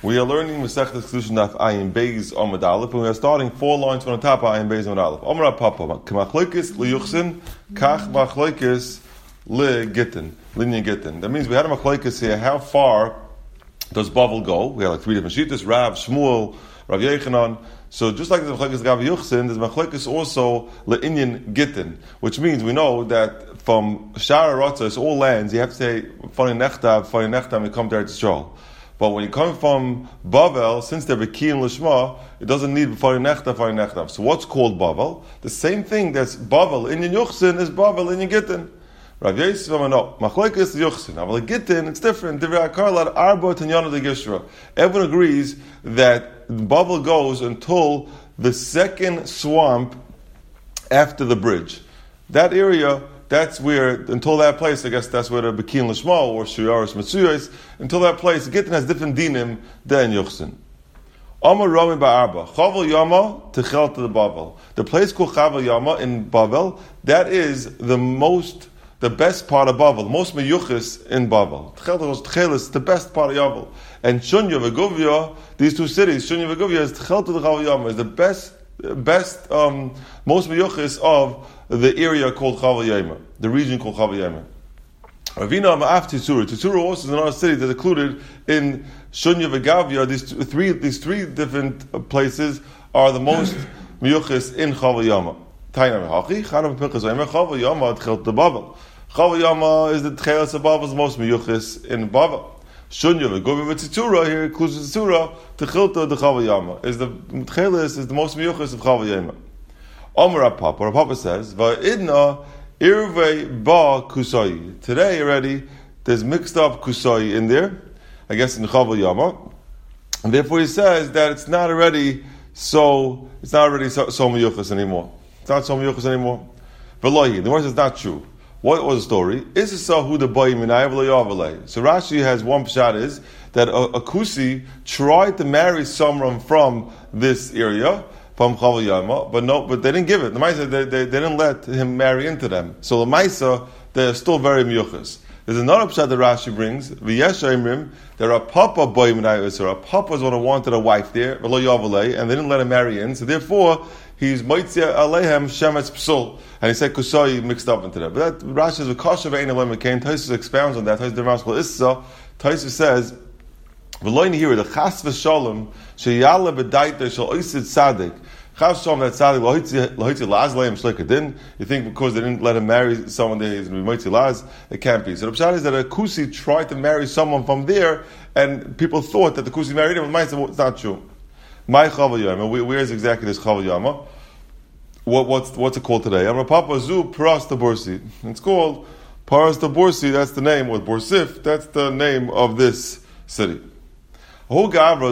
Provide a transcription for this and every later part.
We are learning Masechtas Kedushin Daf Ayin Beis Amud Aleph, and we are starting 4 lines from the top of Ayin Beis Amud Aleph. Amar Papa, K'machloikis liyuchsin, kach machloikis ligittin, linyan gittin. That means we had a machloikis here. How far does Bavel go? We have like 3 different shittas: Rav, Shmuel, Rav Yechanan. So just like the machloikis Rav Yuchsin, there's machloikis also linyan gittin, which means we know that from Shara Ratzos, all lands, you have to say Fani Nechtav, and come to Eretz Yisrael. But when you come from Bavel, since they're Bekiim Lishma, it doesn't need Fari Nechtav. So what's called Bavel? The same thing that's Bavel in Yuchsin is Bavel in Gittin. Rav Yosef, no, Machlokes Yuchsin. But Gittin, it's different. Everyone agrees that Bavel goes until the second swamp after the bridge. That area, that's where, until that place, I guess that's where the Bekin Lishma or Shiyaris Matsuyas, until that place, Gittin has different dinim than Yuchsin. Amar Rami Ba'arba, Chavel Yama Techel to the Bavel. The place called Chavel Yama in Bavel, that is the best part of Bavel, the most meyuchis in Bavel. Techel is the best part of Yavel. And Shunya V'Guvya, these two cities, Shunya V'Guvya is Techel to the Chavel Yama, is the best, most meyuchis of the area called Chavel Yama, the region called Chavel Yama. Ravina Ma'af Tisura. Tisura also is another city that's included in Shunya V'Gavya. These three different places are the most miyuchis in Chavel Yama. Tainam Hachi, Chanam Pinchas Omer, Chavel Yama Tchel to Bavel. Chavel Yama is the Tchelas of Bavel's most miyuchis in Bavel. Shunya V'Gavya V'Titzura here includes Titzura. Tchel to the Chavel Yama is the Tchelas is the most miyuchis of Chavel Yama. Amar Papa, Papa says, Va'idna irvei ba kusai. Today already, there's mixed up kusai in there, I guess in Chavel Yama, and therefore he says that it's not already so miyuchas anymore. It's not so miyuchas anymore. V'lohi, the word says not true. What was the story? Is it so who the boy minay v'lo? So Rashi has one pshat is that a kusi tried to marry someone from this area, from Chavel Yama, but they didn't give it. The Maisa, they didn't let him marry into them. So the Maisa, they're still very miyuchas. There's another pshat that Rashi brings, V'yesh Eimrim, there are papa boy minay Yisra. A papa's one who wanted a wife there, v'lo yavalei, and they didn't let him marry in. So therefore, he's Maitzia Alehem Shemetz Psul. And he said Kusai mixed up into that. But that Rashi is a kasha ve'ein alem came. Taisus expounds on that. Taisus says, V'lo nihira, the chas v'shalom, sheyala b'daita shal oisid tzadik. Chav shalom that tzadik, lahitzi laz leim shleikadin. You think because they didn't let him marry someone there, he's going to be mitzi laz? It can't be. So the pshat is that a kusi tried to marry someone from there, and people thought that the kusi married him. It's not true. My Chavel Yama, where is exactly this Chavel Yama? What's it called today? I'm a Papa Zu Paras Taborsi. It's called Paras Taborsi, that's the name, or Borsif, that's the name of this city. A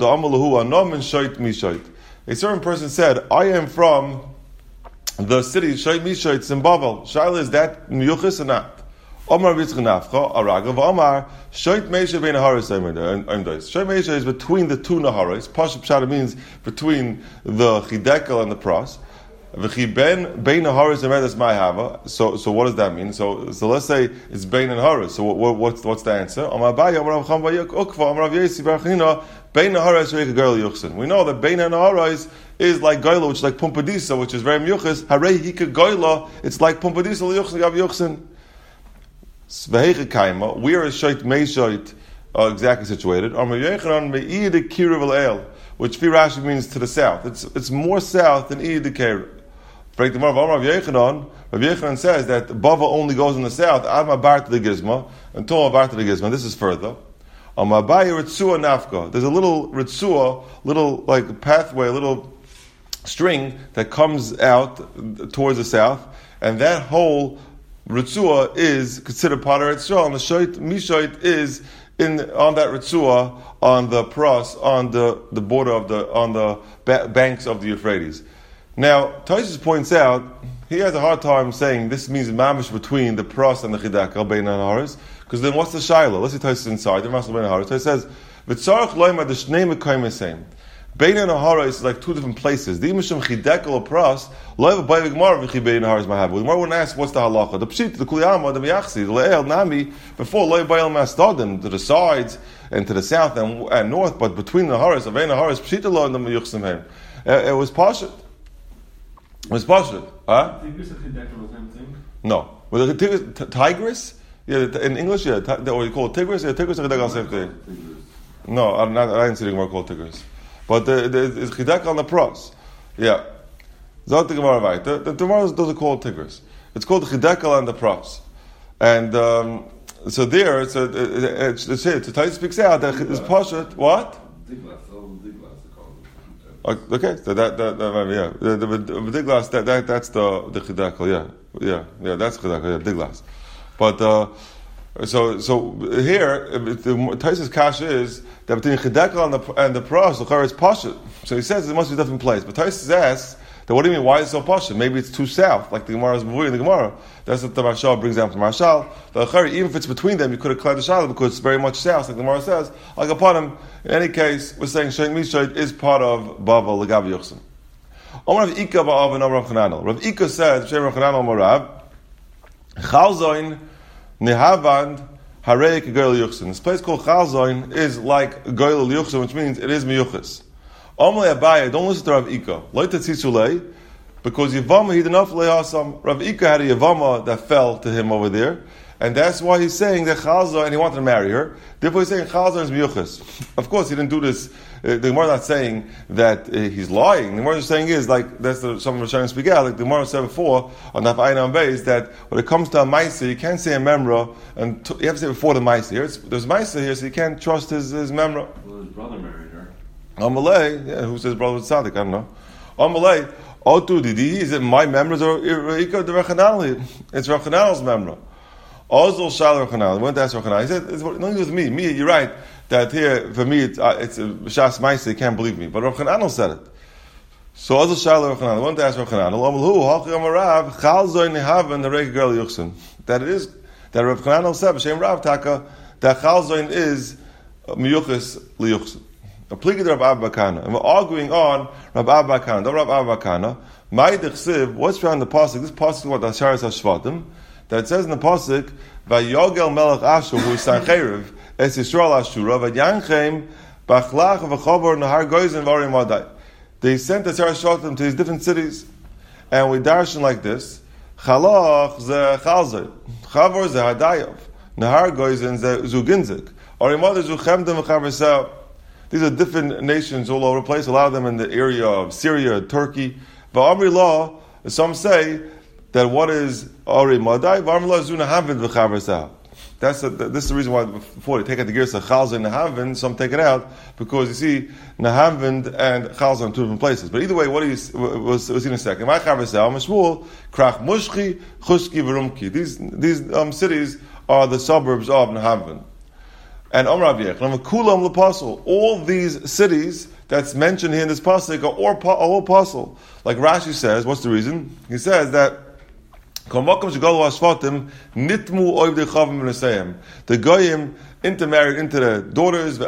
certain person said, I am from the city Shait Mishait in Bavel. Shaila, is that Miyuchis or not? Omar Vitzchanafcha, Aragav, Omar, Shait Meisha Bein Haris, Shait Meisha is between the two Naharis. Pashup Pshata means between the Chidekel and the Pras. V'chi Bein Haris and Medes Ma'hava. So what does that mean? So let's say it's Bein and Haris. So what's the answer? Omar Baya, Omar Avcham Vayik Ukva, Omar Avyesi Barachanina, Bein Haris Reik Gail Yuchsin. We know that Bein and Haris is like Gaila, which is like Pumpadisa, which is very Miyuchis. Harei Hika Gaila, it's like Pumpadisa Yuchsin Gav Yuchsin. Where is Shait Meishait exactly situated? Which Fi Rashi means to the south. It's more south than Iyad Kir. Rav Yechanan says that Bava only goes in the south, Adma Bar to the Gizma, until Bar to the Gizma. This is further. There's a little Ritzua, little like pathway, a little string that comes out towards the south, and that whole Ritzua is considered part of Eretz Yisrael, and the Shait Mishait is on that Ritzua, on the Pras, on the border on the banks of the Euphrates. Now, Taisus points out, he has a hard time saying this means mamish between the Pras and the Chidaka, Bein and Haris, because then what's the Shaila? Let's see Taisus inside, the Masal Bein and Haris. Taisus says, V'tzarech loyma the shnei mekayim same. Bein and Haris is like two different places. The Mishum Chidekel Pras, Lo have a Bayvig Mar V'chi Bein and Haris Mahavu. The Gemara wouldn't ask what's the halacha. The Pshit, the Kuliyama, the Miyachsi, the Le'el Nami, before Lo Bayel Mastadim, to the sides and to the south and north, but between the Haris, of Bein and Haris, Pshit Lo and the Miyuchsim Hem. It was Pashut. It was Pashut. Huh? Tigris and Chidekel was the same thing? No. With the Tigris? Yeah, in English, yeah, or you call it Tigris? Yeah, Tigris and Chidekel, same thing. No, I didn't see the Gemara called Tigris. But it's Chidekel on the Pras. Yeah. Zot the Gemara right. The Gemara doesn't call it Tigris. It's called Chidekel on the Pras. And so there, it's Tais speaks out that it's Pashat. What? Diglas, Okay, so that the Diglas, that's the Chidekel, yeah, that's Chidekel, yeah, Diglas. But so here, the Taisa's kasha is that between Chidekel and the Pras, the Chara is Pashat. So he says it must be a different place. But Taisa asks, that what do you mean? Why is it so Pashat? Maybe it's too south, like the Gemara's Mavui in the Gemara. That's what the Mashal brings down from Mashal. The Chara, even if it's between them, you could have cleared the Shalah because it's very much south, like the Gemara says. Like upon him, in any case, we're saying Shein Mishoid is part of Bavel Lagav Yuchsim. Omar Rav Ika Ba'av and Omar Rav Chananel. Rav Ika says, Shein Rav Chananel Morav, Chalzoin Nehavand Harei Goyel Yuchsin. This place called Chalzoin is like Goyel Yuchsin, which means it is Miyuchis. Omle Abaye, don't listen to Rav Ika. Loy Tetzitzulei, because Yavama he did not lehasam. Rav Ika had a Yavama that fell to him over there, and that's why he's saying that Chalzoin, and he wanted to marry her. Therefore, he's saying Chalzoin is Miyuchis. Of course, he didn't do this. The Gemara not saying that he's lying. The Gemara is saying is like that's some Rishonim speak out. Like the Gemara said before on Daf Ayin Am Beis that when it comes to a Maisa, you can't say a Memra, and you have to say it before the Maisa. Here, there's Maisa here, so you can't trust his Memra. Well, his brother married her. Amalei, yeah, who says brother was tzaddik? I don't know. Amalei, Otu Didi, is it my members or Ika the Rechanali? It's Rechanal's memra. Ozol Shal Rechanal. I went to ask Rechanal. He said, "It's nothing with me. Me, you're right that here for me it's a Shas Ma'aseh. You can't believe me." But Rechanal said it. So Ozol Shal Rechanal. I went to ask Rechanal. Amalhu Hachi Amarav Chal Zoy Nehaven the Reik Girl Yuchsin. That it is that Rav Chananel said B'Shem Rav Taka that Chal Zoy is Miyuchis Liyuchsin. And we're arguing on Rav Abba Kana. Rav Abba Kana. What's around the pasuk? This pasuk is what the Asharis Hashvatim. That it says in the pasuk, "Vayogel Melech Ashur who is Sancheriv es Yisrael Ashura v'Yanchem b'Achlach v'Chavor Nahar Goyzen v'Arim Vadai." They sent the Asharis Hashvatim to these different cities, and we darshan like this: Chalach ze Chalzeh, Chavor ze Hadayav, Nahar Goyzen ze Zuginzik, Arim Vadai zu Chemdem v'Chaversel. These are different nations all over the place. A lot of them in the area of Syria, Turkey. But Amri Law, some say that what is Ari Madai? Amri Law is Zunahavin v'chaversah. This is the reason why before they take out the gears of Chalzah and Nahavin, some take it out because you see Nahavin and Chalzah in two different places. But either way, what we'll see in a second. My chaversah, Mashmul, Krach Mushki, Chushki, V'rumki. These cities are the suburbs of Nahavin. And Omar Aviyech, Kulam L'Pasul. All these cities that's mentioned here in this pasuk are all pasul. Like Rashi says, what's the reason? He says that the goyim intermarried into the daughters.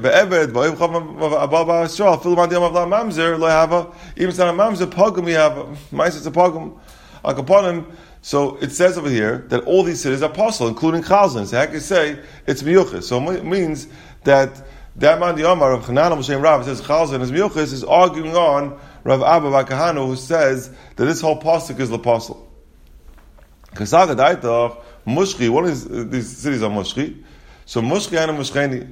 Even son of mamzer pogum we have ma'aser pogum akaponim. So it says over here that all these cities are pasul, including Chalzon. So how can you say it's miyuchis? So it means that man the Omar of Chananel Moshe Rav says Chalzon is miyuchis is arguing on Rav Abba Bakahanu who says that this whole pasuk is lepasul. Kasaga Daitach Mushki. One of these cities are Mushki. So Mushki and Mushkeni.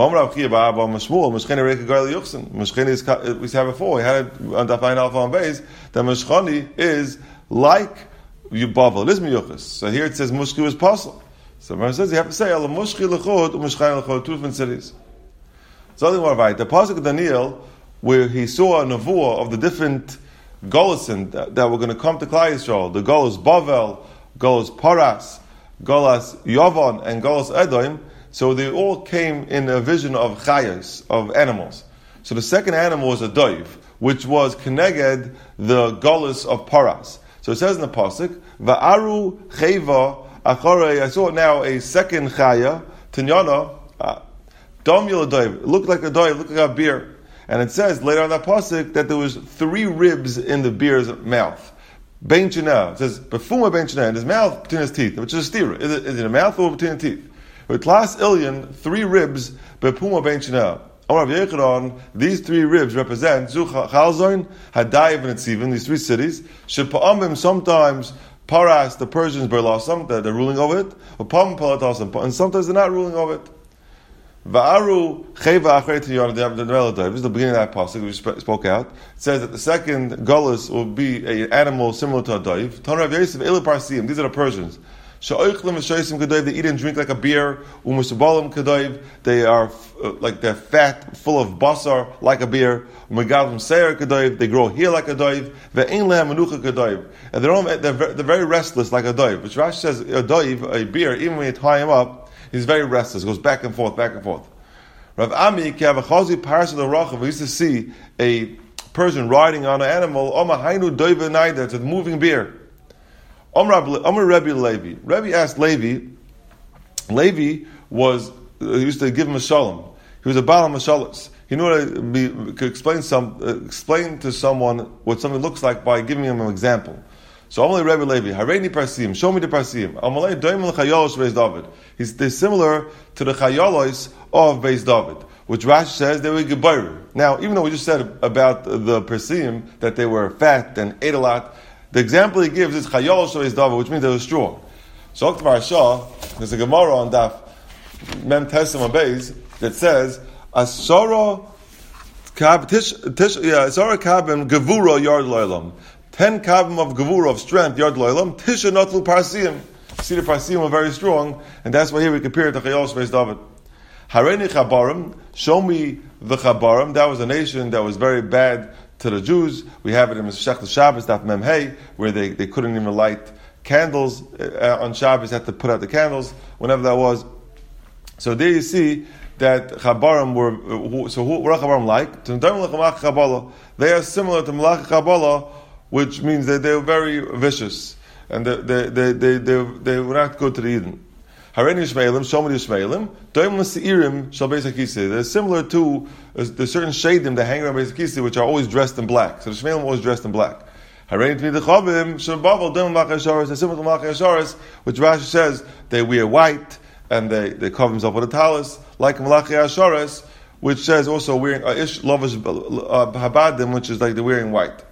Mushkeni is we said before. We had it on Dafayin Alpha on base that Mushkani is like Yubavel. It is miyuchis. So here it says Mushki was pasul. So Mar says you have to say Ala Mushki lechod u'Mushkani lechod, two different cities. So the pasuk of Daniel, where he saw a nevuah of the different golusin that were going to come to Klal Yisrael, the golus Bavel, golus Paras, golus Yavon, and golus Edom. So they all came in a vision of chayos, of animals. So the second animal was a doiv, which was keneged the golus of Paras. So it says in the pasuk, "Va'aru cheva acharei." I saw now a second chaya, tinyana, dom yil doiv. It looked like a doiv, looked like a beer. And it says later on that pasuk that there was 3 ribs in the beer's mouth. Bein China. It says, Befuma Bein China, in his mouth, between his teeth, which is a stira. Is it in the mouth or between the teeth? With Tlas Ilyan, 3 ribs, Befuma Bein China. These 3 ribs represent Zuch Chalzoin, Hadayiv, and Etzivim, these 3 cities. Shepa'amim, sometimes Paras, the Persians, Berlasam, they're ruling over it. Upam Palatasam, and sometimes they're not ruling over it. Va'aru Cheva Achrei Tiyon, the Melodiv. This is the beginning of that pasuk we spoke out. It says that the second Gullus will be an animal similar to a Daiv. Ton Rav Yosef, Elu Parsim, these are the Persians. Sha'oichlim v'shoisim Kedaiv, they eat and drink like a beer. Umusabalim Kedaiv, they are like they're fat, full of basar, like a beer. Umegalim Seir Kedaiv, they grow hair like a Daiv. Ve'ein lehem Menucha Kedaiv, and they're very restless like a Daiv. Which Rashi says a Daiv, a beer, even when you tie him up, he's very restless, goes back and forth, back and forth. Rav Ami, Kavachazi Paras of the Rachav, we used to see a Persian riding on an animal, Oma Hainu Doiva Naida, it's a moving beer. Omar Rebbe Levi. Rebbe asked Levi, he used to give him a shalom. He was a Baal HaMashalos. He knew how to explain to someone what something looks like by giving him an example. So Amalei Rebbe Levi, Hareini Parsim, show me the Parsim. Amalei Doim l'Chayolos Beis David. They're similar to the Chayolos of Beis David, which Rashi says they were Gebayrim. Now, even though we just said about the Parsim that they were fat and ate a lot, the example he gives is Chayolos Beis David, which means they were strong. So Oktavar Shah, there's a Gemara on Daf Mem Tessim Beis that says Asara Kabim Gevura Yard Loilam. 10 kavim of gevura, of strength, yard loilam, tisha notlu parsim. See, the parsim are very strong, and that's why here we compare it to Chayolos Beis David. Hareini Chabarim, show me the Chabarim. That was a nation that was very bad to the Jews. We have it in Masechta Shabbos, Daf Mem Hey, where they couldn't even light candles on Shabbos, had to put out the candles, whenever that was. So there you see that Chabarim were, what are Chabarim like? They are similar to Malach Chabalah, which means that they were very vicious, and they were not good to the Eden. Hareini Yishmaelim, show me the Yishmaelim. Doim l'Seirim shal Beis HaKisei. They're similar to the certain shadim that hang around Beis HaKisei, which are always dressed in black. So the Yishmaelim are always dressed in black. Hareini Tmid Chavim shal Bavel doim l'Malach Yasharis. They're similar to Malach Yasharis, which Rashi says they wear white and they cover themselves with a talis, like Malach Yasharis, which says also wearing Ish Lovish Habadim, which is like they're wearing white.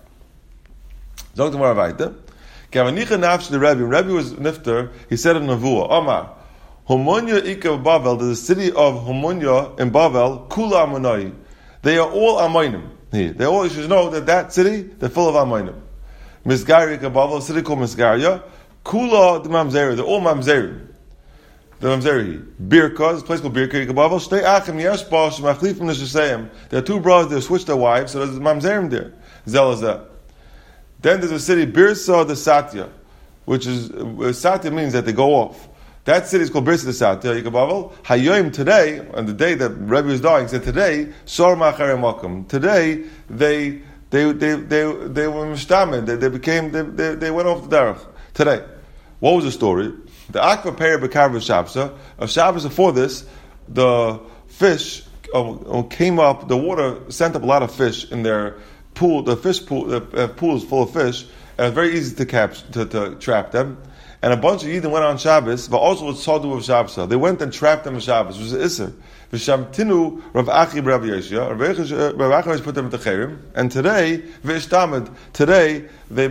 Zog Gemara weiter. Kavanicha nafsh the Rebbe was nifter. He said in Nevuah, Omar, Homonia Ika Bavel, the city of Homonia in Bavel, Kula Amonai. They are all Amonim. They all, you should know that city, they're full of Amonim. Misgari Ika Bavel, a city called Misgaria, Kula the Mamzeri, they're all Mamzeri. The Mamzeri. Birka, this place called Birka Ika Bavel, Shtei Achim Yashba, Shemachlifim Neshaseyim. There are 2 brothers, they switched their wives, so there's Mamzerim there. Zelazah. Then there's a city, Birsa de Satya, which is, Satya means that they go off. That city is called Birsa de Satya, Yikabavel. Hayoim, today, on the day that Rebbe was dying, he said, today, Sor Ma'achere Makom. Today, they were mishtamed, they went off the derech. Today. What was the story? The Akva Peri Bekar V'Shabsa, of Shabbos before this, the fish came up, the water sent up a lot of fish in their pool, the pool is full of fish, and it's very easy to trap them. And a bunch of Yidden went on Shabbos, but also with Sadu of Shabbos. They went and trapped them on Shabbos, which was an Isser. V'shamtinu Rav Achi Rav Yeshia, Rav Achi put them into Cherim, and today, V'ishtamid, today, they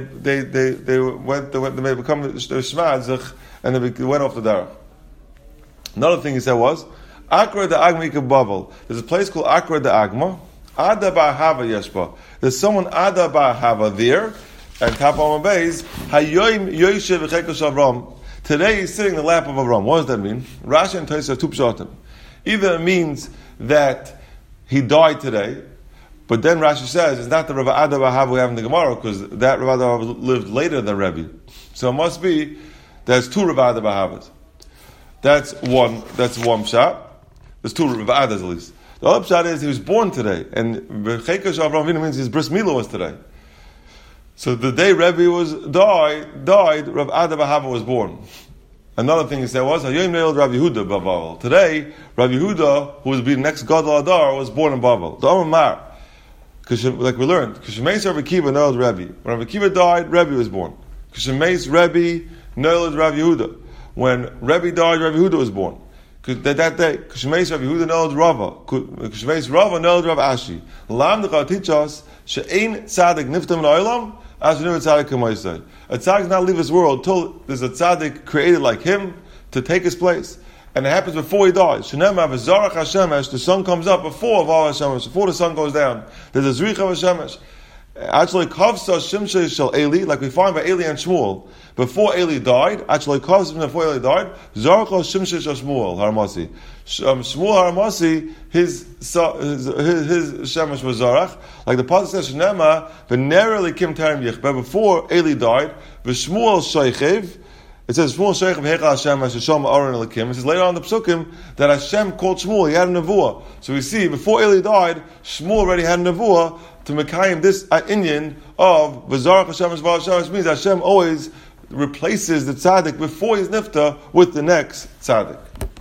become Shmadzich, and they went off the Derech. Another thing he said was, Akra de Agma Bavel. There's a place called Akra de Agma, Ada Bar Hava Yeshba. There's someone Ada Bar Hava there, and Top on Beis, Hayoim Yoshev V'Chekos Avram. Today he's sitting in the lap of Avram. What does that mean? Rashi and Tosafos have 2 pshatim. Either it means that he died today, but then Rashi says it's not the Rav Ada Bar Hava we have in the Gemara, because that Rav Ada Bar Hava lived later than Rebbe. So it must be there's 2 Rav Ada Bar Havas. That's one pshat. There's 2 Rav Adas at least. The other pshat is he was born today, and V'Chekos Avram Avinu means his bris milah was today. So the day Rebbe died, Rav Ada Bar Hava was born. Another thing he said was Hayoim Neil Rav Yehuda Bavel. Today, Rav Yehuda, who was the next Gadol Adar, was born in Bavel. The Omar Because like we learned, Kishemeis Rabbi Akiva Noeled Rebbe. When Rabbi Akiva died, Rebbe was born. Kishemeis Rebbe Noeled Rabbi Yehuda. When Rebbe died, Rabbi Yehuda was born. That day, Kishemeis Rabbi Yehuda Noeled Rava. Kishemeis Rava Noeled Rav Ashi. Lam Dechad teach us she'ein tzaddik niftam la'olam as v'niv tzaddik k'moisei. A tzaddik does not leave this world until there's a tzaddik created like him to take his place. And it happens before he dies. Shenema v'zarach Hashemesh, the sun comes up before Var Hashemesh, before the sun goes down. There's a zricha of Hashemesh. Actually, Kavsa Shimshei Shel Eli, like we find by Eli and Shmuel. Before Eli died, actually Kavsa before Eli died, Zarach Shimshei Shel Shmuel Haramasi. Shmuel Haramasi, his Shemesh was Zarach. Like the Pasuk says, Shenema v'nereli kim tarim yichbeh. Before Eli died, v'Shmuel Sheichev. It says Shmuel Sheichev Hecha Hashem Hashem Aaron Elikim. It says later on in the Psukim that Hashem called Shmuel. He had a nevuah. So we see before Eli died, Shmuel already had a nevuah to Mekayim this inyan of V'zarach Hashem V'zvar Hashem, which means Hashem always replaces the tzaddik before he's nifta with the next tzaddik.